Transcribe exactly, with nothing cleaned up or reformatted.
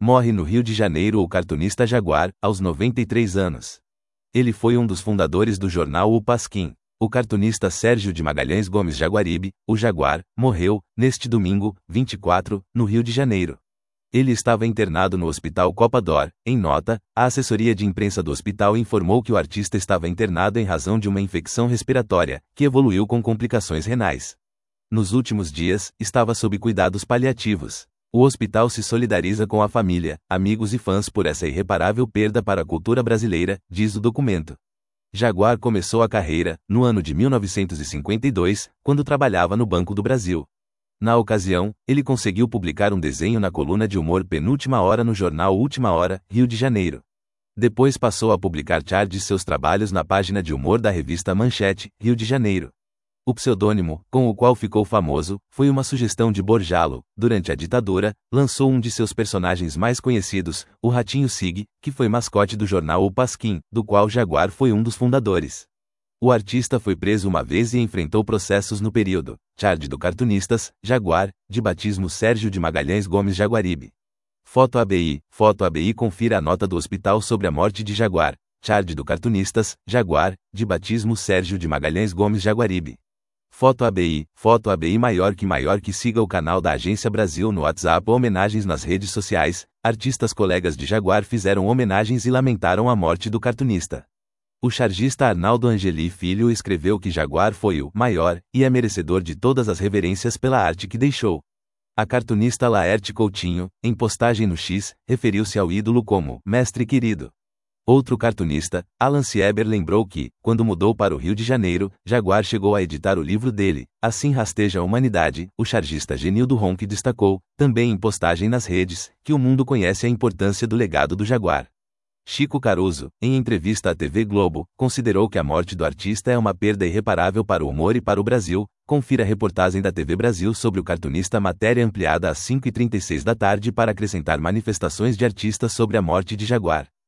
Morre no Rio de Janeiro o cartunista Jaguar, aos noventa e três anos. Ele foi um dos fundadores do jornal O Pasquim. O cartunista Sérgio de Magalhães Gomes Jaguaribe, o Jaguar, morreu, neste domingo, vinte e quatro, no Rio de Janeiro. Ele estava internado no Hospital Copa d'Or. Em nota, a assessoria de imprensa do hospital informou que o artista estava internado em razão de uma infecção respiratória, que evoluiu com complicações renais. Nos últimos dias, estava sob cuidados paliativos. O hospital se solidariza com a família, amigos e fãs por essa irreparável perda para a cultura brasileira, diz o documento. Jaguar começou a carreira, no ano de mil novecentos e cinquenta e dois, quando trabalhava no Banco do Brasil. Na ocasião, ele conseguiu publicar um desenho na coluna de humor Penúltima Hora no jornal Última Hora, Rio de Janeiro. Depois passou a publicar charts de seus trabalhos na página de humor da revista Manchete, Rio de Janeiro. O pseudônimo, com o qual ficou famoso, foi uma sugestão de Borjalo. Durante a ditadura, lançou um de seus personagens mais conhecidos, o Ratinho Sig, que foi mascote do jornal O Pasquim, do qual Jaguar foi um dos fundadores. O artista foi preso uma vez e enfrentou processos no período. Chard do Cartunistas, Jaguar, de batismo Sérgio de Magalhães Gomes Jaguaribe. Foto A B I, Foto A B I confira a nota do hospital sobre a morte de Jaguar. Chard do Cartunistas, Jaguar, de batismo Sérgio de Magalhães Gomes Jaguaribe. Foto A B I, Foto A B I maior que maior que siga o canal da Agência Brasil no WhatsApp. Homenagens nas redes sociais. Artistas colegas de Jaguar fizeram homenagens e lamentaram a morte do cartunista. O chargista Arnaldo Angeli Filho escreveu que Jaguar foi o maior, e é merecedor de todas as reverências pela arte que deixou. A cartunista Laerte Coutinho, em postagem no X, referiu-se ao ídolo como mestre querido. Outro cartunista, Alan Sieber, lembrou que, quando mudou para o Rio de Janeiro, Jaguar chegou a editar o livro dele, Assim Rasteja a Humanidade. O chargista Genildo Ronque destacou, também em postagem nas redes, que o mundo conhece a importância do legado do Jaguar. Chico Caruso, em entrevista à T V Globo, considerou que a morte do artista é uma perda irreparável para o humor e para o Brasil. Confira a reportagem da T V Brasil sobre o cartunista, matéria ampliada às cinco e trinta e seis da tarde para acrescentar manifestações de artistas sobre a morte de Jaguar.